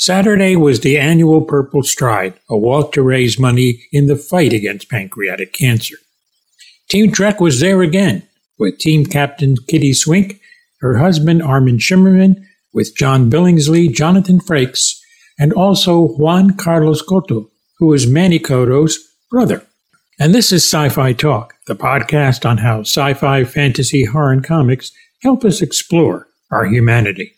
Saturday was the annual Purple Stride, a walk to raise money in the fight against pancreatic cancer. Team Trek was there again, with team captain Kitty Swink, her husband Armin Shimmerman, with John Billingsley, Jonathan Frakes, and also Juan Carlos Cotto, who was Manny Cotto's brother. And this is Sci-Fi Talk, the podcast on how sci-fi, fantasy, horror, and comics help us explore our humanity.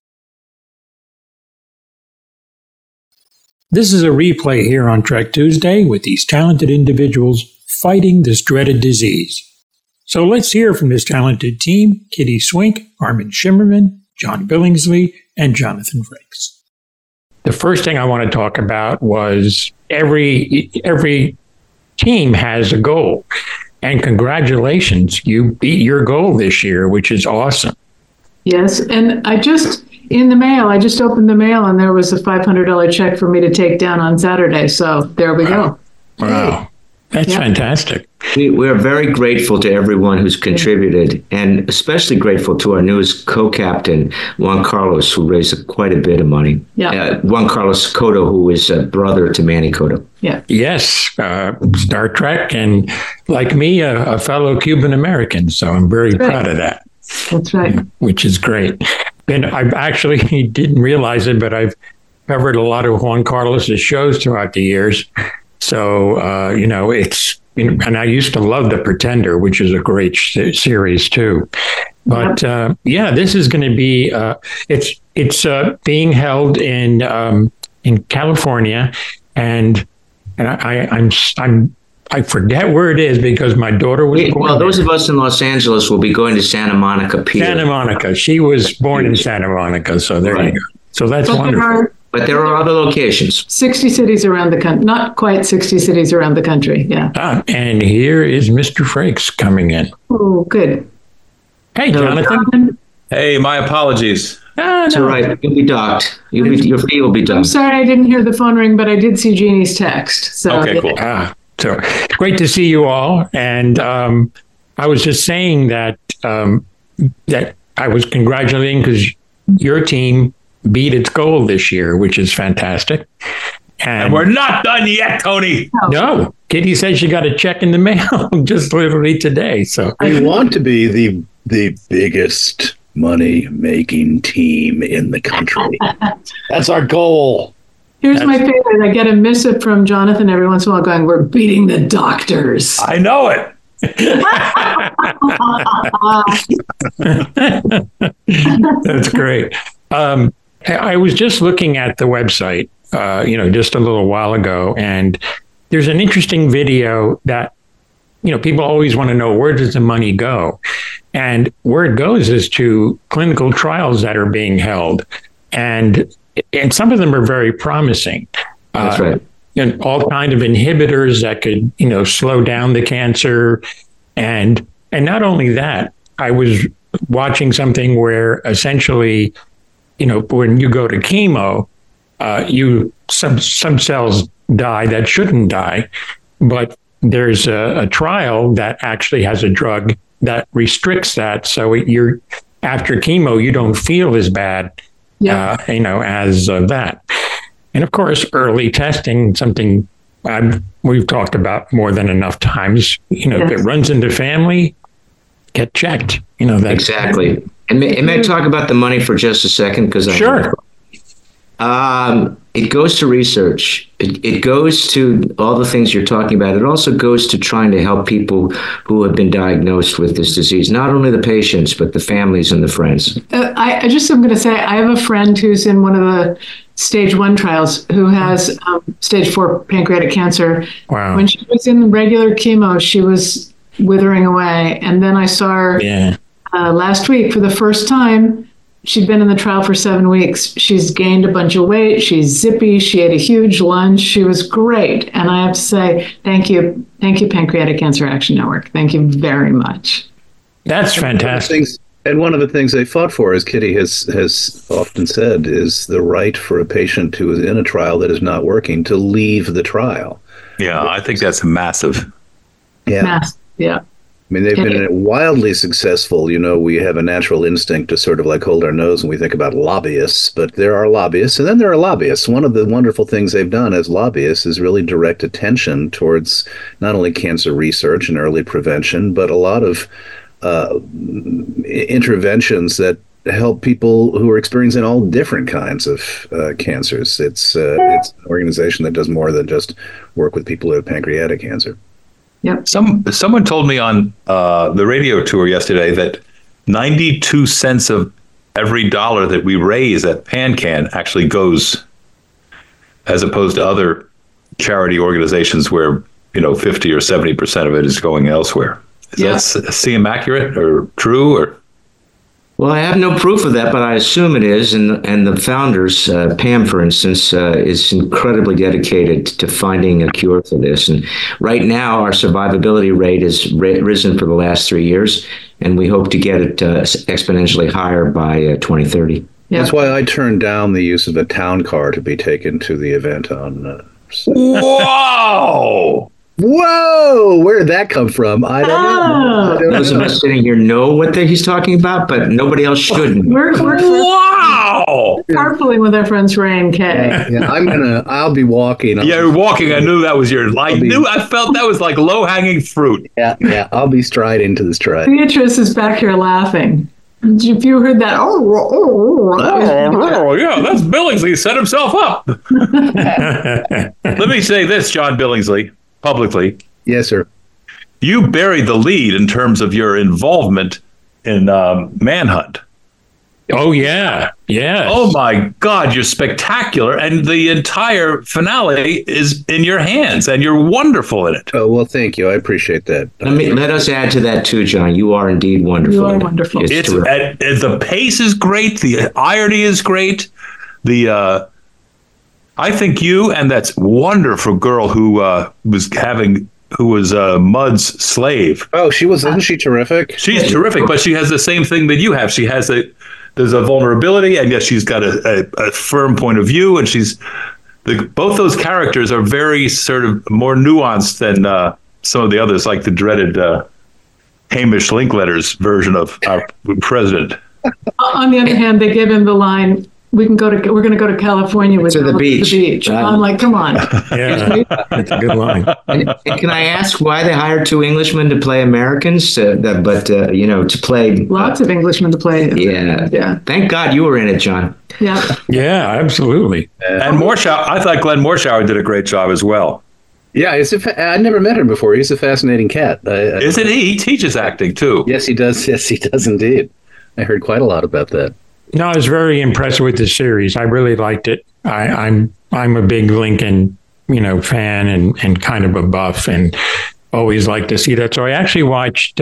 This is a replay here on Trek Tuesday with these talented individuals fighting this dreaded disease. So let's hear from this talented team: Kitty Swink, Armin Shimmerman, John Billingsley, and Jonathan Frakes. The first thing I want to talk about was every team has a goal. And congratulations, you beat your goal this year, which is awesome. Yes, and I just opened the mail and there was a $500 check for me to take down on Saturday. So there we go. Wow. That's fantastic. We're very grateful to everyone who's contributed, and especially grateful to our newest co-captain, Juan Carlos, who raised quite a bit of money. Yeah. Juan Carlos Cotto, who is a brother to Manny Cotto. Yeah. Yes, Star Trek, and like me, a fellow Cuban American. So I'm very proud of that. That's right. Which is great. And I actually didn't realize it, but I've covered a lot of Juan Carlos's shows throughout the years. So, and I used to love The Pretender, which is a great series too. But this is going to be, it's being held in California, and I forget where it is because my daughter was born Well, those of us in Los Angeles will be going to Santa Monica Pier. Santa Monica. She was born in Santa Monica, so there you go. So that's wonderful. But there are other locations. 60 cities around the country. Not quite 60 cities around the country, yeah. And here is Mr. Frakes coming in. Oh, good. Hey, Jonathan. Hey, my apologies. That's all right. You'll be docked. Your fee will be done. I'm sorry I didn't hear the phone ring, but I did see Jeannie's text. So okay, cool. So it's great to see you all. And I was just saying that that I was congratulating because your team beat its goal this year, which is fantastic. And we're not done yet, Tony. No. Kitty said she got a check in the mail just literally today. So we want to be the biggest money-making team in the country. That's our goal. Here's my favorite. I get a missive from Jonathan every once in a while going, "We're beating the doctors." I know it. That's great. I was just looking at the website, just a little while ago, and there's an interesting video that, people always want to know, where does the money go? And where it goes is to clinical trials that are being held. And some of them are very promising. That's right. And all kind of inhibitors that could, slow down the cancer. And not only that, I was watching something where essentially, when you go to chemo, some cells die that shouldn't die, but there's a trial that actually has a drug that restricts that. So after chemo, you don't feel as bad, as that. And of course, early testing, something we've talked about more than enough times. If it runs into family, get checked. That exactly. And may I talk about the money for just a second? Because sure. It goes to research. It goes to all the things you're talking about. It also goes to trying to help people who have been diagnosed with this disease, not only the patients, but the families and the friends. I'm going to say, I have a friend who's in one of the stage 1 trials who has stage 4 pancreatic cancer. Wow. When she was in regular chemo, she was withering away. And then I saw her last week for the first time. She'd been in the trial for 7 weeks. She's gained a bunch of weight. She's zippy. She ate a huge lunch. She was great. And I have to say, thank you, Pancreatic Cancer Action Network. Thank you very much. That's fantastic. And one of the things they fought for, as Kitty has often said, is the right for a patient who is in a trial that is not working to leave the trial. Yeah, I think that's massive. Yeah. Yeah. I mean, they've been wildly successful. We have a natural instinct to sort of like hold our nose when we think about lobbyists, but there are lobbyists, and then there are lobbyists. One of the wonderful things they've done as lobbyists is really direct attention towards not only cancer research and early prevention, but a lot of interventions that help people who are experiencing all different kinds of cancers. It's an organization that does more than just work with people who have pancreatic cancer. Yep. Someone told me on the radio tour yesterday that 92 cents of every dollar that we raise at PanCan actually goes, as opposed to other charity organizations where 50 or 70% of it is going elsewhere. Is that seem accurate or true? Or well, I have no proof of that, but I assume it is. And the founders, Pam, for instance, is incredibly dedicated to finding a cure for this. And right now, our survivability rate has risen for the last 3 years, and we hope to get it exponentially higher by 2030. Yeah. That's why I turned down the use of a town car to be taken to the event on. Whoa! Whoa! Where did that come from? I don't know. Those of us sitting here know what he's talking about, but nobody else should. We're Wow! carpooling with our friends Ray and Kay. Yeah, I'll be walking. You're walking. I knew that was I felt that was like low-hanging fruit. Yeah. I'll be striding to the stride. Beatrice is back here laughing. If you heard that, yeah, that's Billingsley set himself up. Let me say this, John Billingsley, publicly. Yes, sir. You buried the lead in terms of your involvement in Manhunt. Oh, yeah. Yeah. Oh, my God, you're spectacular. And the entire finale is in your hands, and you're wonderful in it. Oh, well, thank you. I appreciate that. Let us add to that, too, John. You are indeed wonderful. You are wonderful. The pace is great. The irony is great. I think you and that wonderful girl who was Mudd's slave. Oh, isn't she terrific? She's terrific, but she has the same thing that you have. There's a vulnerability, and yet she's got a firm point of view, and both those characters are very sort of more nuanced than some of the others, like the dreaded Hamish Linkletter's version of our president. On the other hand, they give him the line, we're going to go to California with the beach. I'm like, come on. Yeah, that's a good line. And can I ask why they hired 2 Englishmen to play Americans? To play lots of Englishmen to play. Yeah. Thank God you were in it, John. Yeah. Yeah, absolutely. And Morshower, I thought Glenn Morshower did a great job as well. Yeah, I never met him before. He's a fascinating cat. Isn't he? He teaches acting too. Yes, he does. Yes, he does indeed. I heard quite a lot about that. No, I was very impressed with the series. I really liked it. I'm a big Lincoln, fan and kind of a buff, and always like to see that. So I actually watched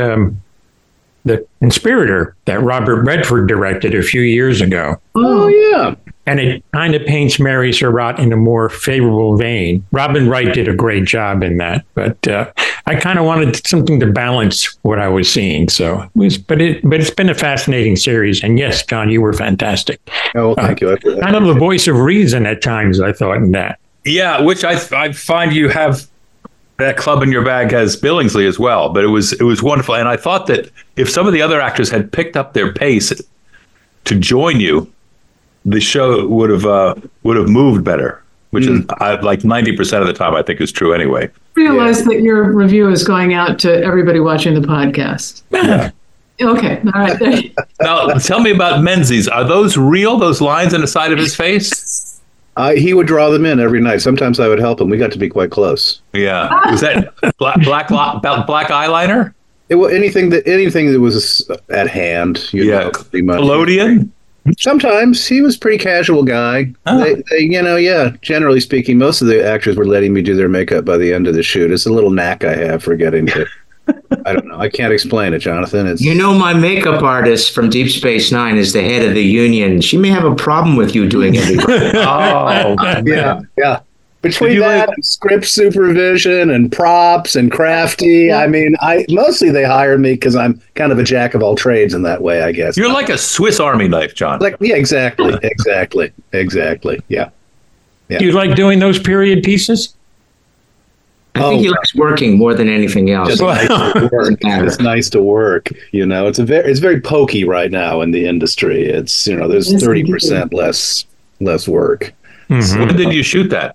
The Conspirator that Robert Redford directed a few years ago. Oh, yeah. And it kind of paints Mary Surratt in a more favorable vein. Robin Wright did a great job in that, but I kind of wanted something to balance what I was seeing. So but it's been a fascinating series. And yes, John, you were fantastic. Oh, well, thank you. Kind of the voice of reason at times, I thought, in that. Yeah, which I find you have that club in your bag as Billingsley as well. But it was wonderful, and I thought that if some of the other actors had picked up their pace to join you, the show would have moved better, which is like 90% of the time I think is true anyway. Realize that your review is going out to everybody watching the podcast. Yeah. Okay. All right. Now, tell me about Menzies. Are those real, those lines on the side of his face? He would draw them in every night. Sometimes I would help him. We got to be quite close. Yeah. Was that black eyeliner? Anything that was at hand. Pretty much. Collodion? Sometimes. He was a pretty casual guy. Oh. Generally speaking, most of the actors were letting me do their makeup by the end of the shoot. It's a little knack I have for getting to. I don't know. I can't explain it, Jonathan. My makeup artist from Deep Space Nine is the head of the union. She may have a problem with you doing everything. Oh, yeah. Between that and script supervision and props and crafty, I mean, mostly they hired me because I'm kind of a jack of all trades in that way, I guess. You're like a Swiss Army knife, John. Exactly. Yeah. Do you like doing those period pieces? I think he likes working more than anything else. Just nice to work. It's nice to work. It's very pokey right now in the industry. It's there's 30% less work. Mm-hmm. So, when did you shoot that?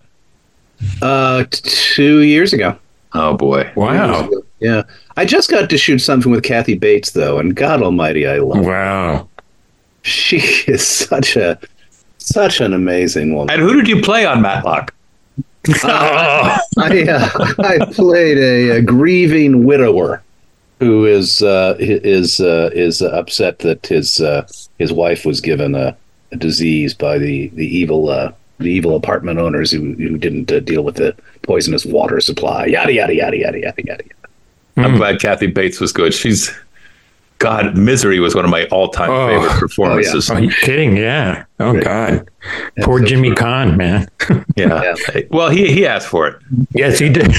2 years ago. Oh boy! Wow. Yeah, I just got to shoot something with Kathy Bates though, and God Almighty, I love her. Wow. She is such an amazing woman. And who did you play on Matlock? I played a grieving widower who is upset that his wife was given a disease by the evil apartment owners who didn't deal with the poisonous water supply. Yada yada yada yada yada yada. I'm glad Kathy Bates was good. God, Misery was one of my all-time favorite performances. Are you kidding? Yeah. Oh, God. Poor Jimmy Caan, man. Yeah. Well, he asked for it. Yes, he did.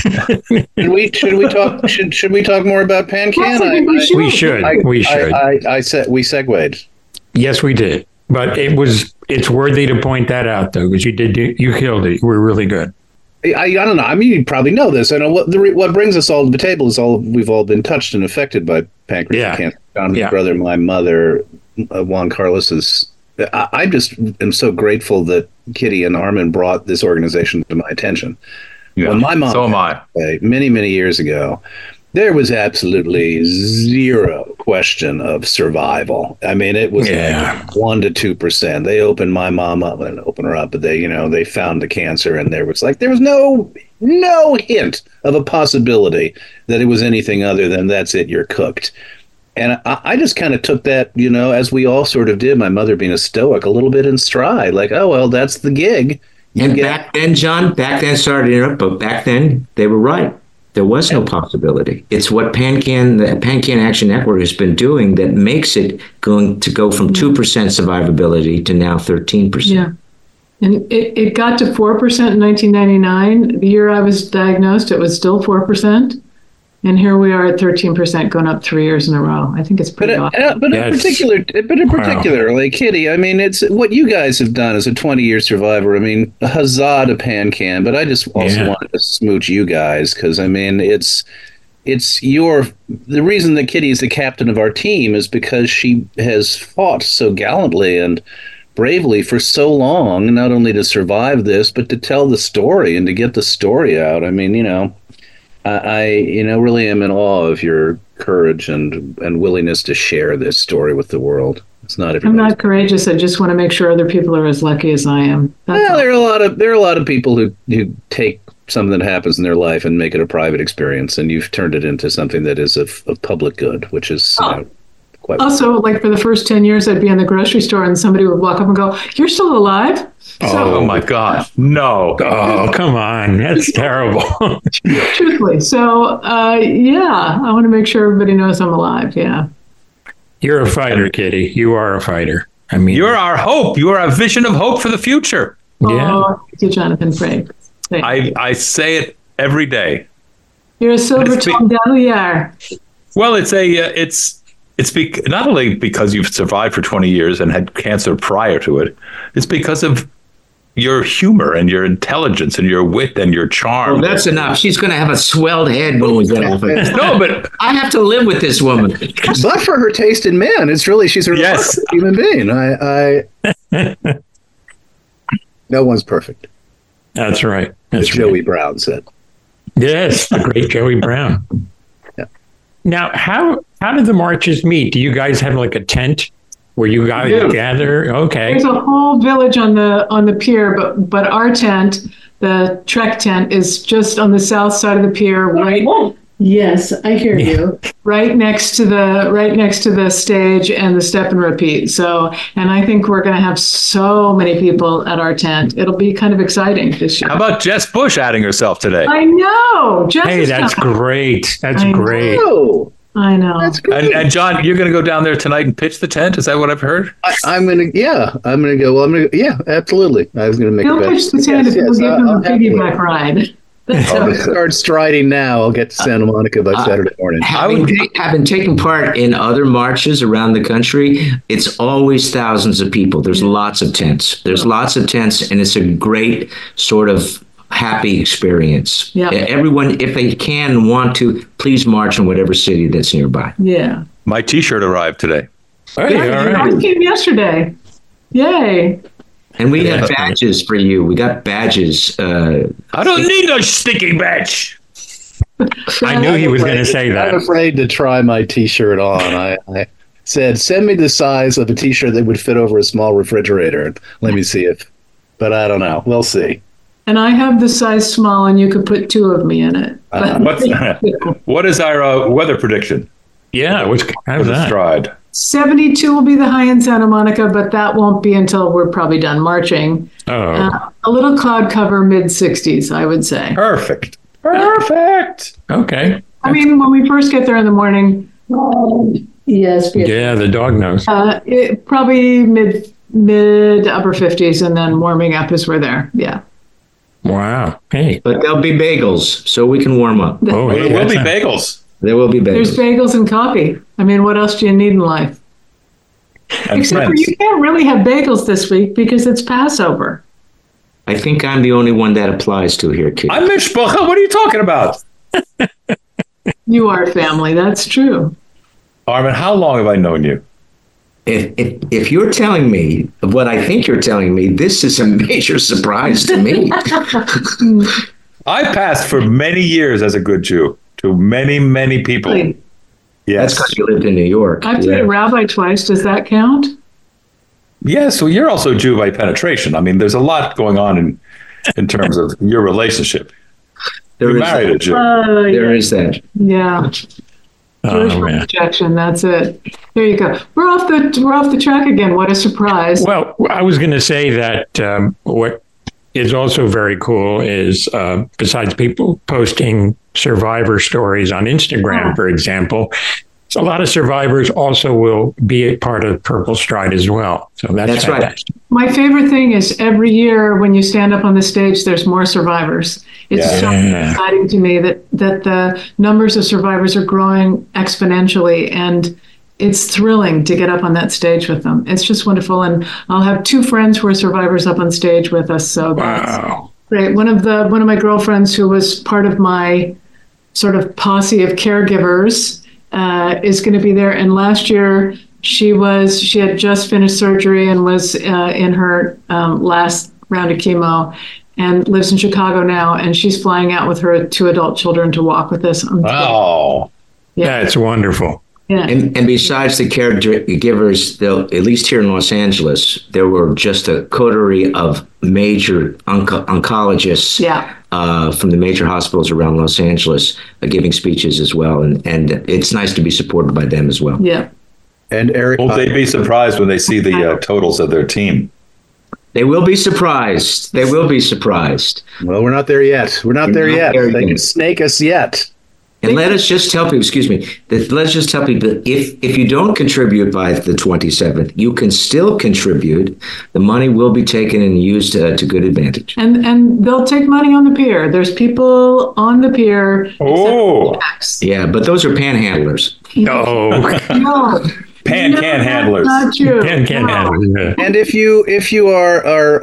Should we talk more about PanCan? We should. I said we segued. Yes, we did. But it's worthy to point that out, though, because you killed it. You were really good. I don't know. I mean, you probably know this. I know what brings us all to the table is we've all been touched and affected by pancreatic cancer. Jonathan's brother, my mother, Juan Carlos's. I just am so grateful that Kitty and Armin brought this organization to my attention. Yeah, when my mom so am I. Many, many years ago, there was absolutely zero question of survival. I mean, it was like 1% to 2%. They opened my mom up and opened her up, but they found the cancer, and there was no hint of a possibility that it was anything other than that's it, you're cooked. And I just kind of took that, as we all sort of did, my mother being a stoic, a little bit in stride, like, oh, well, that's the gig. Back then, John, sorry to interrupt, but back then they were right. There was no possibility. It's what the PanCan Action Network has been doing that makes it going to go from 2% survivability to now 13%. Yeah. And it got to 4% in 1999. The year I was diagnosed, it was still 4%. And here we are at 13%, going up 3 years in a row. I think it's pretty awesome. But in particular, like Kitty, I mean, it's what you guys have done as a 20-year survivor. I mean, huzzah to PanCan, but I just also wanted to smooch you guys because, I mean, the reason that Kitty is the captain of our team is because she has fought so gallantly and bravely for so long, not only to survive this, but to tell the story and to get the story out. I mean, I really am in awe of your courage and willingness to share this story with the world. It's not everybody. I'm not courageous. I just want to make sure other people are as lucky as I am. There are a lot of people who take something that happens in their life and make it a private experience, and you've turned it into something that is of public good, which is quite. Also, like for the first 10 years, I'd be in the grocery store and somebody would walk up and go, "You're still alive?" Oh my God. No. Oh, come on. That's terrible. Truthfully. So, I want to make sure everybody knows I'm alive. Yeah. You're a fighter, Kitty. You are a fighter. I mean, you're our hope. You are a vision of hope for the future. Yeah. Thank you, Jonathan Frank. I say it every day. You're a silver-tongued Galliard. Well, it's not only because you've survived for 20 years and had cancer prior to it, it's because of your humor and your intelligence and your wit and your charm. Well, that's enough. She's going to have a swelled head when we get off it. No, but I have to live with this woman. But for her taste in men, she's a remarkable human being. No one's perfect. That's right. As Joey Brown said. Yes, the great Joey Brown. Yeah. Now, how do the marches meet? Do you guys have like a tent where you guys gather? Okay. There's a whole village on the pier, but our tent, the Trek tent, is just on the south side of the pier, right? Yes, I hear you. Right next to the stage and the step and repeat. So, and I think we're going to have so many people at our tent. It'll be kind of exciting this year. How about Jess Bush adding herself today? I know. Hey, that's great. That's great. I know. That's great. And John, you're going to go down there tonight and pitch the tent? Is that what I've heard? I'm going to go. Well, absolutely. I was going to make a bet. He'll pitch the tent if we'll give him a piggyback ride. I'll start striding now. I'll get to Santa Monica by Saturday morning. Having taken part in other marches around the country, it's always thousands of people. There's lots of tents. And it's a great sort of happy experience. Yeah. Everyone, if they can and want to, please march in whatever city that's nearby. Yeah. My T-shirt arrived today. Hey, all right. I came yesterday. Yay. And we have badges for you. We got badges. I don't need no sticky badge. I knew he was going to say I'm that. afraid to try my T-shirt on. I said, send me the size of a T-shirt that would fit over a small refrigerator. Let me see if. But I don't know. We'll see. And I have the size small, and you could put 2 of me in it. What is our weather prediction? Yeah, how's that? Stride. 72 will be the high in Santa Monica, but that won't be until we're probably done marching. Oh, A little cloud cover, mid-60s, I would say. Perfect. okay. I mean, when we first get there in the morning, yes, Yeah, the dog knows. probably mid upper 50s, and then warming up as we're there. Yeah. Wow. Hey. But there'll be bagels, so we can warm up. Oh, hey, There will be that's bagels. There will be There's bagels. bagels and coffee. I mean, what else do you need in life? And Except for friends. you can't really have bagels this week because it's Passover. I think I'm the only one that applies to here, Kitty. I'm Mishpacha. What are you talking about? You are family. That's true. Armin, how long have I known you? If you're telling me what I think you're telling me, this is a major surprise to me. I passed for many years as a good Jew to many, many people. Really? That's Yes. because you lived in New York. I've played a rabbi twice. Does that count? Yes. Well, you're also Jew by penetration. I mean, there's a lot going on in terms of your relationship. There You is married that. a Jew. There is that. Yeah. Jewish Oh, man. rejection. That's it. There you go. We're off the track again. What a surprise. Well, I was going to say that what is also very cool is besides people posting survivor stories on Instagram, for example, a lot of survivors also will be a part of Purple Stride as well. So that's Right. fantastic. My favorite thing is every year when you stand up on the stage, there's more survivors. It's so exciting to me that the numbers of survivors are growing exponentially, and it's thrilling to get up on that stage with them. It's just wonderful, and I'll have 2 friends who are survivors up on stage with us. So that's Wow. great. One of my girlfriends who was part of my sort of posse of caregivers is going to be there. And last year she had just finished surgery and was in her last round of chemo, and lives in Chicago now. And she's flying out with her 2 adult children to walk with us. Wow. Yeah, it's wonderful. Yeah. And besides the caregivers, at least here in Los Angeles, there were just a coterie of major oncologists from the major hospitals around Los Angeles giving speeches as well. And it's nice to be supported by them as well. Yeah. And Eric, Will they be surprised when they see the totals of their team? They will be surprised. They will be surprised. well, we're not there yet. We're not there yet. there They yet. can snake us yet. And let us just tell people, let's just tell people, if you don't contribute by the 27th, you can still contribute. The money will be taken and used to good advantage. And they'll take money on the pier. There's people on the pier. Oh, Yeah, but those are panhandlers. Oh, No. can handlers. Not true. can No. handle it. And if you are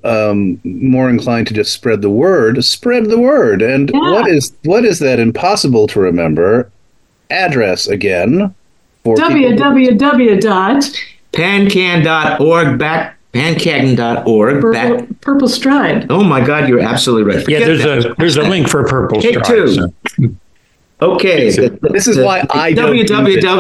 more inclined to just spread the word. And Yeah. what is that impossible to remember address again? For www. Pancan.org pancan.org. Purple Stride. Oh my God, you're absolutely right. Yeah, Forget there's a link for Purple Take Stride. 2. So. Okay. This is why I don't use it.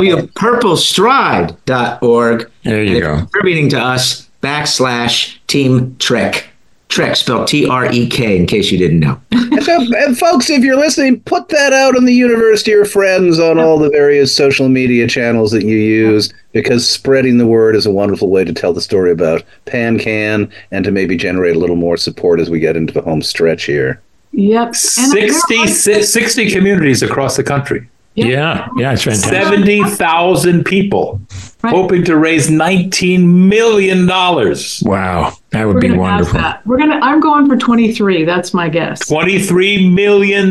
www.purplestride.org. There you and go. Contributing to us /Team Trek. Trek spelled TREK in case you didn't know. And folks, if you're listening, put that out in the universe to your friends on all the various social media channels that you use, because spreading the word is a wonderful way to tell the story about PanCan and to maybe generate a little more support as we get into the home stretch here. Yep. 60 communities across the country. Yeah, it's fantastic. 70,000 people Right. hoping to raise $19 million. Wow, that would We're be gonna pass wonderful. that. I'm going for 23. That's my guess. $23 million.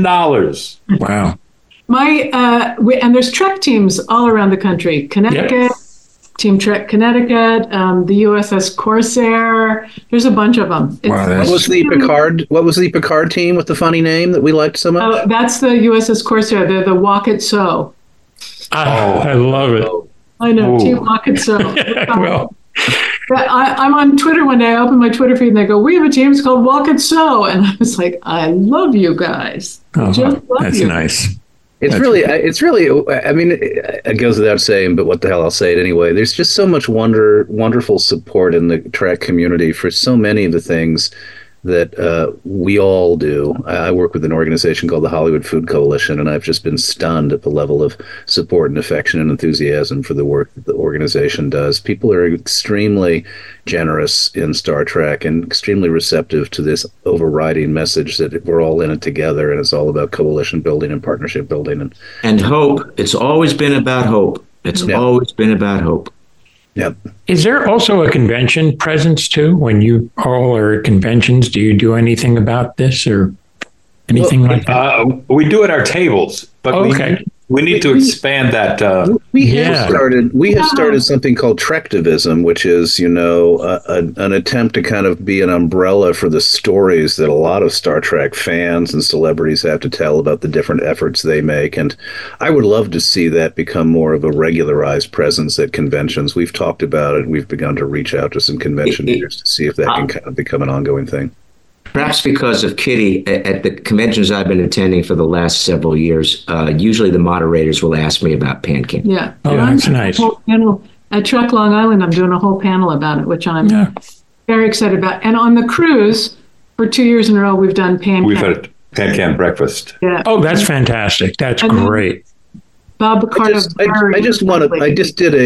Wow. And there's Trek teams all around the country. Connecticut, Team Trek Connecticut, the USS Corsair. There's a bunch of them. What was the Picard team with the funny name that we liked so much? That's the USS Corsair. They're the Walk It So. I love it. I know, Ooh. Team Walk It So. Well, I'm on Twitter one day. I open my Twitter feed and they go, "We have a team. It's called Walk It So." And I was like, "I love you guys. Just love that's you." nice. It's really, I mean, it goes without saying, but what the hell, I'll say it anyway. There's just so much wonderful support in the Trek community for so many of the things that we all do. I work with an organization called the Hollywood Food Coalition, and I've just been stunned at the level of support and affection and enthusiasm for the work that the organization does. People are extremely generous in Star Trek and extremely receptive to this overriding message that we're all in it together, and it's all about coalition building and partnership building. And hope. It's always been about hope. Always been about hope. Yep. Is there also a convention presence too? When you all are at conventions, do you do anything about this or anything like that? We do at our tables, but we need to expand that. We have started something called Trektivism, which is, an attempt to kind of be an umbrella for the stories that a lot of Star Trek fans and celebrities have to tell about the different efforts they make. And I would love to see that become more of a regularized presence at conventions. We've talked about it. We've begun to reach out to some convention leaders to see if that can kind of become an ongoing thing. Perhaps because of Kitty, at the conventions I've been attending for the last several years, usually the moderators will ask me about PanCan. Yeah. Oh, that's nice. At Trek Long Island, I'm doing a whole panel about it, which I'm very excited about. And on the cruise, for 2 years in a row, we've done PanCan. We've had PanCan breakfast. Yeah. Oh, that's fantastic. That's great. Bob Picardo. I just did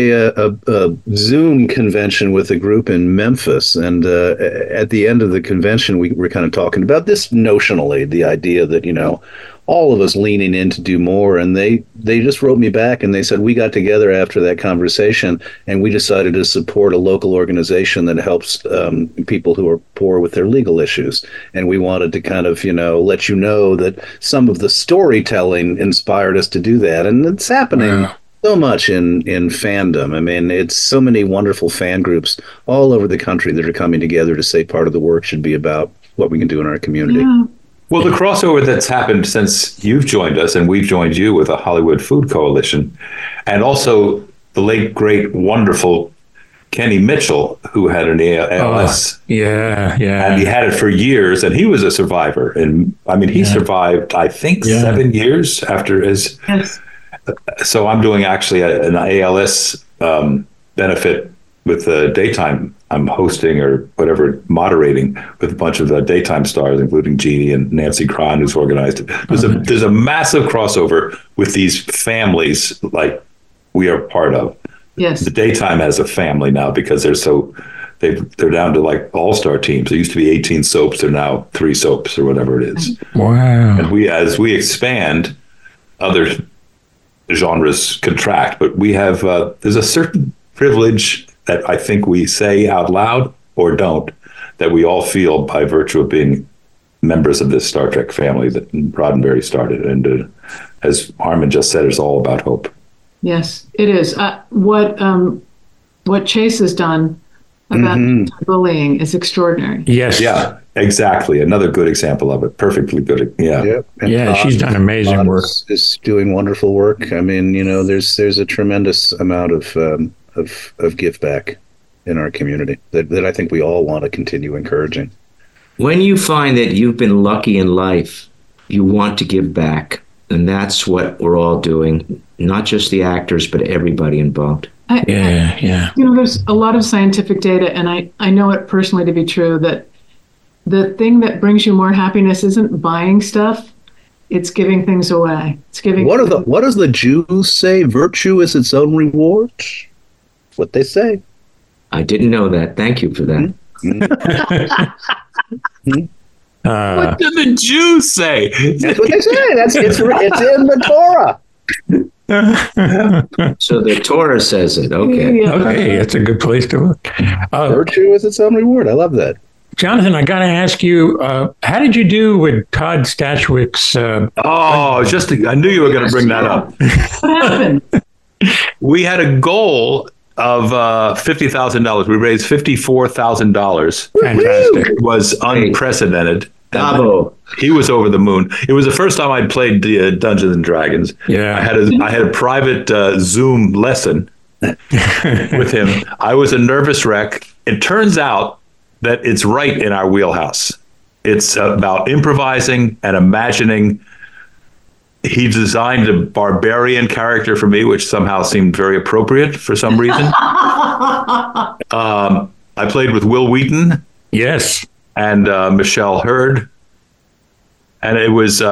a Zoom convention with a group in Memphis, and at the end of the convention, we were kind of talking about this notionally, the idea that all of us leaning in to do more, and they just wrote me back and they said, we got together after that conversation and we decided to support a local organization that helps people who are poor with their legal issues, and we wanted to kind of let you know that some of the storytelling inspired us to do that, and it's happening so much in fandom. I mean, it's so many wonderful fan groups all over the country that are coming together to say part of the work should be about what we can do in our community. Yeah. Well, the crossover that's happened since you've joined us and we've joined you with the Hollywood Food Coalition, and also the late, great, wonderful Kenny Mitchell, who had an ALS. Yeah. And he had it for years, and he was a survivor. And I mean, he survived, I think, 7 years after his. Yes. So I'm doing actually an ALS benefit with the daytime. I'm hosting or whatever, moderating with a bunch of the daytime stars, including Jeannie and Nancy Cron, who's organized it. There's a massive crossover with these families like we are part of. Yes. The daytime as a family now, because they're down to like all-star teams. There used to be 18 soaps. They're now 3 soaps or whatever it is. Wow. And as we expand, other genres contract, but we have, there's a certain privilege that I think we say out loud or don't, that we all feel by virtue of being members of this Star Trek family that Roddenberry started. And as Harmon just said, it's all about hope. Yes, it is. What Chase has done about bullying is extraordinary. Yes. Yeah, exactly. Another good example of it. Perfectly good. Yeah. Yep. Yeah, she's done amazing work. Is doing wonderful work. I mean, there's a tremendous amount of give back in our community that I think we all want to continue encouraging. When you find that you've been lucky in life, you want to give back. And that's what we're all doing, not just the actors, but everybody involved. There's a lot of scientific data, and I know it personally to be true, that the thing that brings you more happiness isn't buying stuff. It's giving things away. It's giving. What does the Jews say? Virtue is its own reward. What they say. I didn't know that. Thank you for that. What do the Jews say? That's what they say. It's in the Torah. So the Torah says it. Okay. Yeah. Okay, that's a good place to look. Virtue is its own reward. I love that. Jonathan, I got to ask you, how did you do with Todd Stashwick's? I knew you were going to bring that up. What happened? We had a goal of $50,000. We raised $54,000. Fantastic. It was unprecedented. Bravo. He was over the moon. It was the first time I'd played Dungeons and Dragons. Yeah. I had a private Zoom lesson with him. I was a nervous wreck. It turns out that it's right in our wheelhouse. It's about improvising and imagining. He designed a barbarian character for me, which somehow seemed very appropriate for some reason. I played with Will Wheaton. Yes. And Michelle Hurd. And it was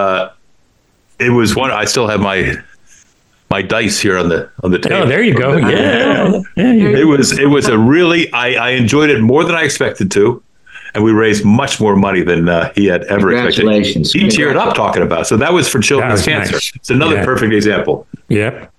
one. I still have my dice here on the table. Oh, there you go. Yeah. It was a really, I enjoyed it more than I expected to. And we raised much more money than he had ever expected. Congratulations. He teared up talking about it. So that was for children's cancer. Nice. It's another perfect example. Yep.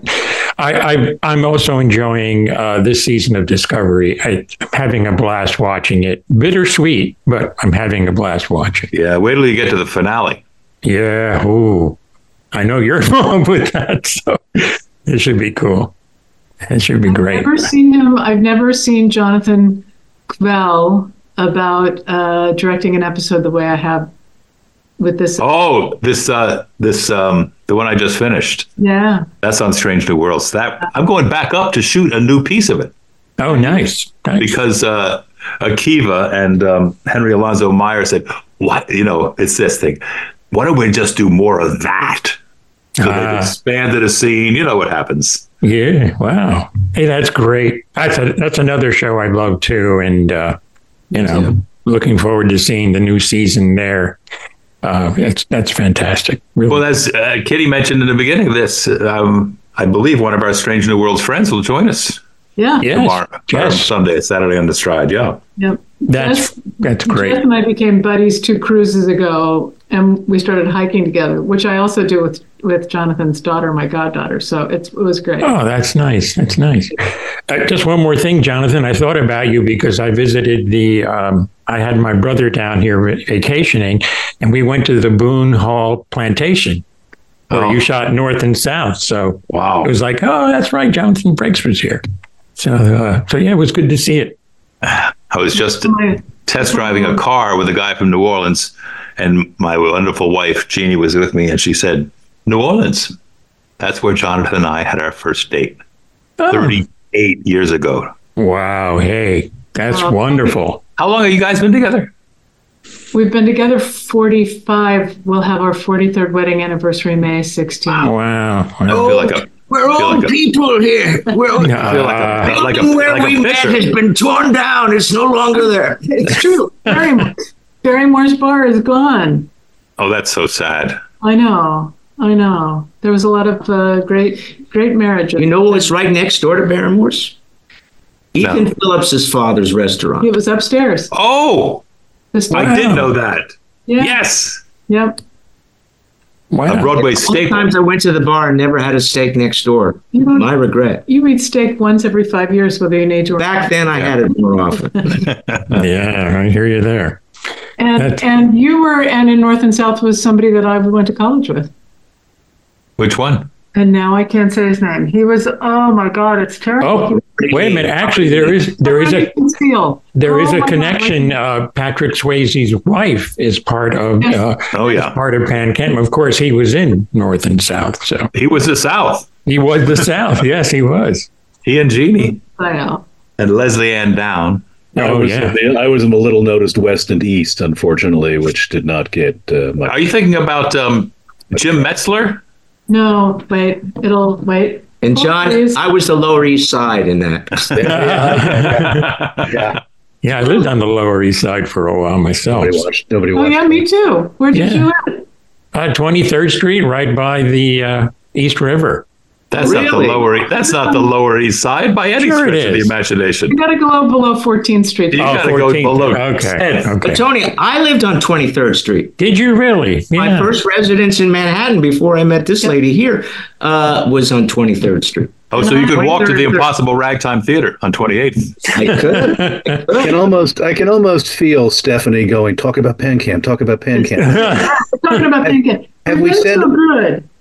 I'm also enjoying this season of Discovery. I'm having a blast watching it. Bittersweet, but I'm having a blast watching it. Yeah, wait till you get to the finale. Yeah. Ooh, I know you're involved with that, so it should be cool. It should be great. I've never seen Jonathan Kvell about directing an episode the way I have with this. Oh, the one I just finished. Yeah. That's on Strange New Worlds. I'm going back up to shoot a new piece of it. Oh, nice. Because Akiva and Henry Alonso Meyer said, "What? It's this thing. Why don't we just do more of that?" So they expanded a scene. You know what happens. Yeah. Wow. Hey, that's great. That's another show I love too, and looking forward to seeing the new season there. That's fantastic. Really. Well, as Kitty mentioned in the beginning of this, I believe one of our Strange New Worlds friends will join us. Yeah. Tomorrow, Sunday, Saturday on the Stride. Yeah. Yep. That's great. Jeff and I became buddies 2 cruises ago, and we started hiking together, which I also do with Jonathan's daughter, my goddaughter. So it was great. Oh, that's nice. That's nice. Just one more thing, Jonathan. I thought about you because I visited I had my brother down here vacationing, and we went to the Boone Hall Plantation where you shot North and South. So wow, it was like, oh, that's right. Jonathan Frakes was here. So yeah, it was good to see it. I was just test driving a car with a guy from New Orleans, and my wonderful wife, Jeannie, was with me, and she said, New Orleans, that's where Jonathan and I had our first date 38 years ago. Wow. Hey, that's wonderful. How long have you guys been together? We've been together 45. We'll have our 43rd wedding anniversary, May 16th. Wow. I feel like we're old people here. We're old. Where we met has been torn down. It's no longer there. It's true. Barrymore's bar is gone. Oh, that's so sad. I know. There was a lot of great marriage. You know what's right next door to Barrymore's? Ethan Phillips' father's restaurant. It was upstairs. Oh, I did know that. Yeah. Yes. Yep. Wow. A Broadway steak. Sometimes I went to the bar and never had a steak next door. My regret. You eat steak once every 5 years, whether you need to or Back then, I had it more often. Yeah, I hear you there. And you were, and in North and South was somebody that I went to college with. Which one? And now I can't say his name. He was, oh my God, it's terrible. Oh, wait a minute. Actually, there is a connection. Patrick Swayze's wife is part of part of Pan Can. Of course, he was in North and South. So he was the South. He was the South. Yes, he was. He and Jeannie. I know. And Leslie Ann Down. I was in the little noticed West and East, unfortunately, which did not get much. Are you thinking about Jim Metzler? No, wait. And John, I was the Lower East Side in that. Yeah, I lived on the Lower East Side for a while myself. Nobody watched. Oh, yeah, me too. Where did you live? 23rd Street, right by the East River. That's not the Lower. That's not the Lower East Side by any stretch of the imagination. You got to go below 14th Street. You got to go below. Okay. But Tony, I lived on 23rd Street. Did you really? Yeah. My first residence in Manhattan before I met this lady here was on 23rd Street. Oh, so you could walk to the Impossible Ragtime Theater on 28th. I could. I can almost feel Stephanie going, talk about Pan Can, talk about Pan Can. Talking about Pan Can. Have we said? So good.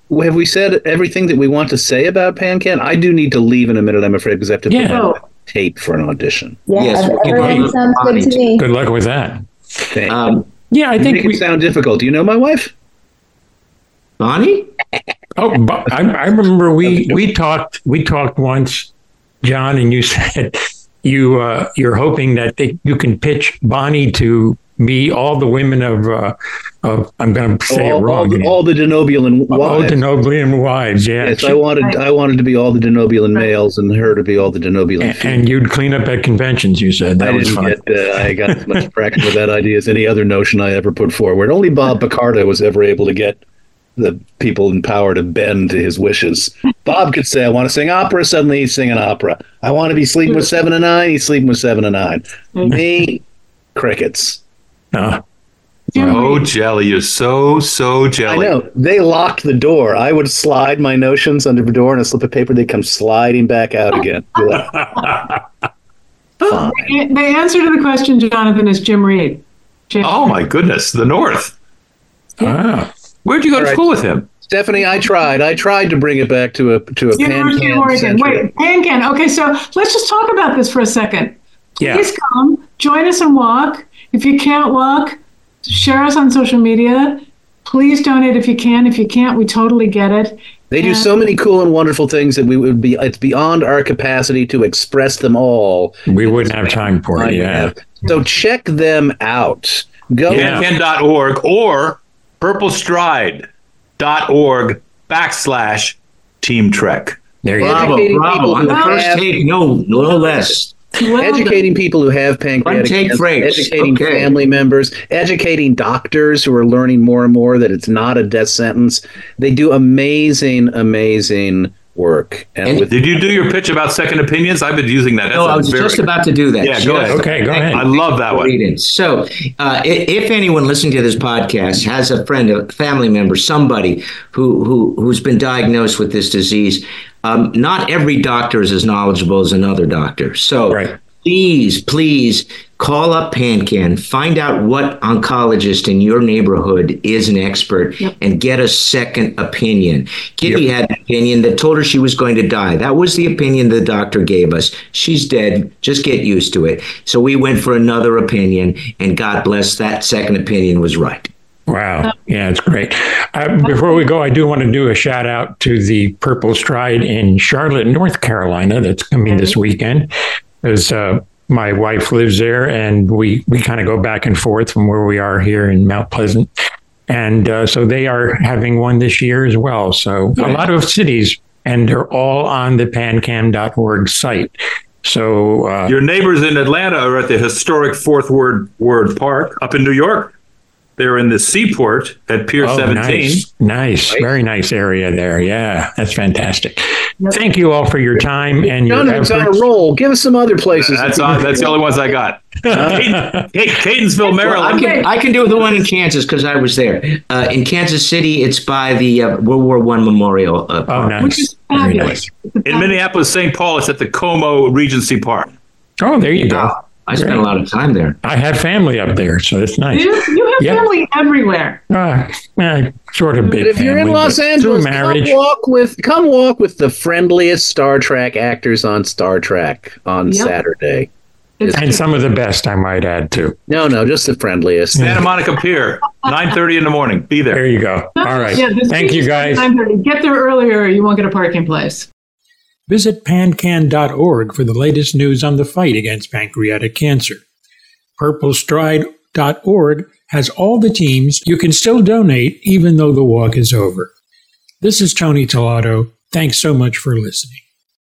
have we said everything that we want to say about PanCan? I do need to leave in a minute, I'm afraid, because I have to pick up tape for an audition. Yeah, Yes, everything sounds good to me. Good luck with that. I think it sound difficult. Do you know my wife? Bonnie? Oh, I remember we talked once, John, and you said you're hoping that you can pitch Bonnie to be all the women of I'm going to say it wrong. All the Denobulan wives. All Denobulan wives, Yes, I wanted to be all the Denobulan males and her to be all the Denobulan females. And you'd clean up at conventions, you said. That was fun. I got as much practice with that idea as any other notion I ever put forward. Only Bob Picardo was ever able to get the people in power to bend to his wishes. Bob could say, I want to sing opera. Suddenly he's singing opera. I want to be sleeping with 7 and 9. He's sleeping with 7 and 9. Me, crickets. Oh, Jelly, you're so jelly. I know. They locked the door. I would slide my notions under the door and a slip of paper. They'd come sliding back out again. The answer to the question, Jonathan, is Jim Reed. Oh, my goodness. The North. Wow. Where'd you go to school with him? Stephanie, I tried to bring it back to a University of Oregon. Wait, PanCan. Okay, so let's just talk about this for a second. Please come, join us and walk. If you can't walk, share us on social media. Please donate if you can. If you can't, we totally get it. They do so many cool and wonderful things that it's beyond our capacity to express them all. We wouldn't have time for it, yeah. So check them out. Go PanCan.org or purplestride.org/Team Trek. There you go. Bravo. On the first take, no less. Educating people who have pancreatic cancer, educating family members, educating doctors who are learning more and more that it's not a death sentence. They do amazing work. And did you do your pitch about second opinions? I've been using that. I was just about to do that. Yeah, go ahead. Okay, go ahead. I love that one. So if anyone listening to this podcast has a friend, a family member, somebody who's been diagnosed with this disease, not every doctor is as knowledgeable as another doctor. So please call up PanCan, find out what oncologist in your neighborhood is an expert, and get a second opinion. Kitty had an opinion that told her she was going to die. That was the opinion the doctor gave us. She's dead. Just get used to it. So we went for another opinion, and God bless, that second opinion was right. Wow. Yeah, it's great. Before we go, I do want to do a shout out to the Purple Stride in Charlotte, North Carolina, that's coming this weekend. Because my wife lives there, and we kind of go back and forth from where we are here in Mount Pleasant. And so they are having one this year as well. So a lot of cities, and they're all on the PanCan.org site. So your neighbors in Atlanta are at the historic Fourth Ward Park up in New York. They're in the Seaport at Pier 17. Nice. Very nice area there. Yeah, that's fantastic. Thank you all for your time and your efforts. On a roll. Give us some other places. That's the only ones I got. Catonsville, Maryland. I can do the one in Kansas because I was there. In Kansas City, it's by the World War I Memorial Park. Oh, nice. Which is fabulous. In Minneapolis, St. Paul, it's at the Como Regency Park. Oh, there you go. I spent a lot of time there. I have family up there, so it's nice. You have family everywhere. Sort of big. But if you're in Los Angeles, come walk with the friendliest Star Trek actors on Star Trek on Saturday. And some of the best, I might add, too. No, just the friendliest. Santa Monica Pier, 9:30 in the morning. Be there. There you go. All right. Thank you, guys. Get there earlier, you won't get a parking place. Visit pancan.org for the latest news on the fight against pancreatic cancer. Purplestride.org has all the teams. You can still donate even though the walk is over. This is Tony Tellado. Thanks so much for listening.